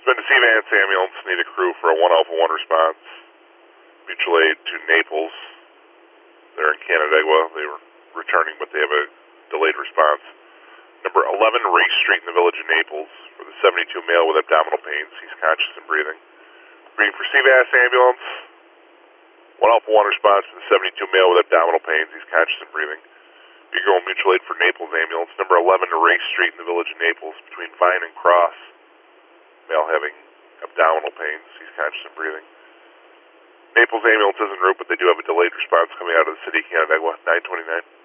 Been to Seavance ambulance, need a crew for a 1 Alpha 1 response. Mutual aid to Naples. They're in Canandaigua. They were returning, but they have a delayed response. Number 11 Race Street in the village of Naples for the 72 male with abdominal pains. He's conscious and breathing. Breathing for Seavance ambulance. 1 Alpha 1 response to the 72 male with abdominal pains. He's conscious and breathing. You're going mutual aid for Naples ambulance. Number 11 to Race Street in the village of Naples between Vine and Cross. Male having abdominal pains. He's conscious and breathing. Naples ambulance is en route, but they do have a delayed response coming out of the city, Canandaigua, 929.